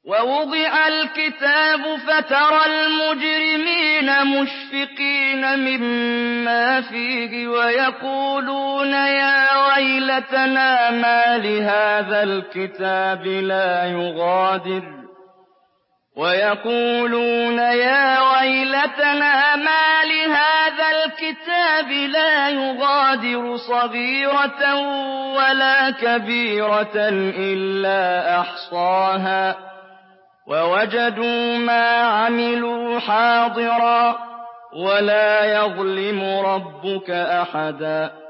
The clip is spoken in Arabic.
وَوُضِعَ الْكِتَابُ فَتَرَى الْمُجْرِمِينَ مُشْفِقِينَ مِمَّا فِيهِ وَيَقُولُونَ يَا وَيْلَتَنَا مَالِ هَٰذَا الْكِتَابِ لَا يُغَادِرُ صَغِيرَةً وَلَا كَبِيرَةً إِلَّا أَحْصَاهَا وَوَجَدُوا مَا عَمِلُوا حَاضِرًا وَلَا يَظْلِمُ رَبُّكَ أَحَدًا